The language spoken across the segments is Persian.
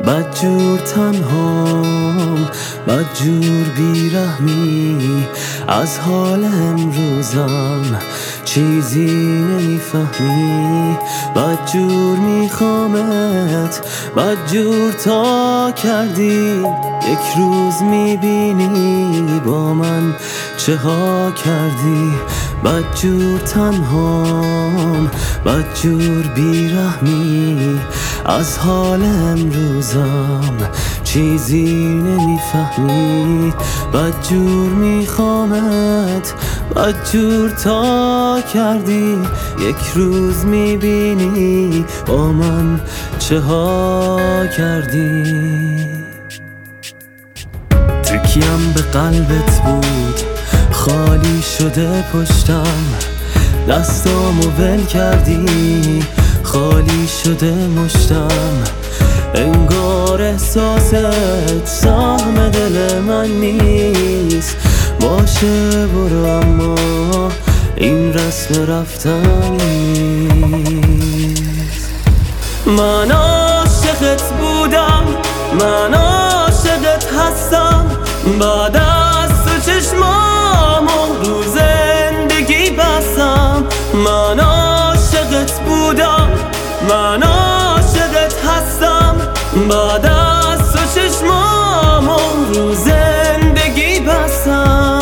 بدجور تنهام، بدجور بیرحمی، از حال امروزم چیزی نمیفهمی. بدجور میخوامت، بدجور تا کردی، یک روز میبینی با من چه ها کردی. بدجور تنهام، بدجور بیرحمی، از حال امروزم چیزی نمیفهمی. بدجور میخوامت، بدجور تا کردی، یک روز میبینی با من چه ها کردی. تکیم به قلبت بود، خالی شده پشتم، دستامو ول کردی، خالی شده مشتم. انگار احساست سهم دل من نیست. باشه برو اما این رسم رفتن نیست. من عاشقت بودم، من عاشقت هستم، بعد از تو چشمامو رو زندگی بستم. من عاشقت بودم، من عاشقت هستم، بعد از تو چشمامو رو زندگی بستم.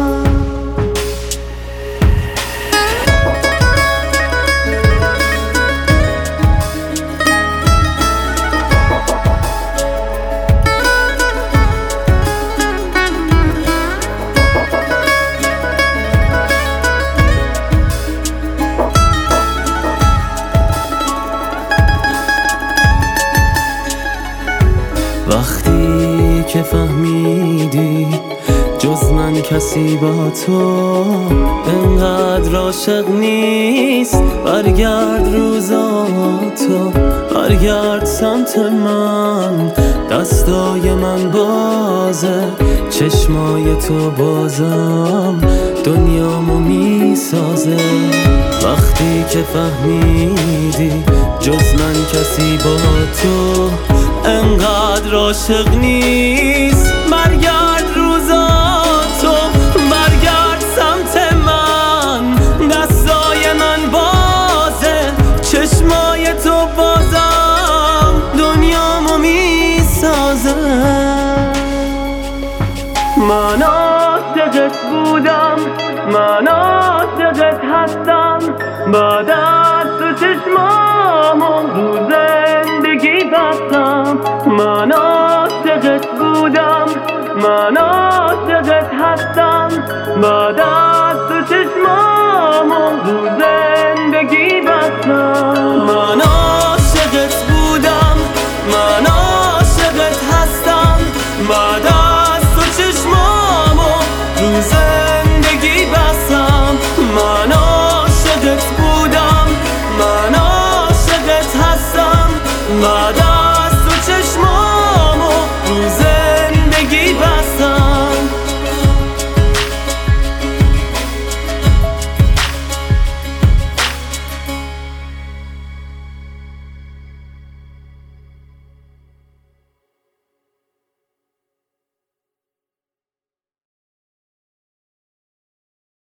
وقتی که فهمیدی جز من کسی با تو انقدر عاشق نیست، برگرد روزاتو، برگرد سمت من. دستای من بازه، چشمای تو بازم دنیامو میسازه. وقتی که فهمیدی جز من کسی با تو انقدر عاشق نیست، برگرد روزاتو، برگرد سمت من. دستای من بازه، چشمای تو بازم دنیامو میسازه. من عاشقت بودم، من عاشقت هستم، بعد از تو چشمامو رو زندگی بستم. من عاشقت بودم، من عاشقت هستم، بعد از تو چشمامو رو زندگی بستم. من عاشقت بودم، من عاشقت هستم، بعد از تو چشمامو رو زندگی بستم. من عاشقت بودم، من عاشقت هستم، بعد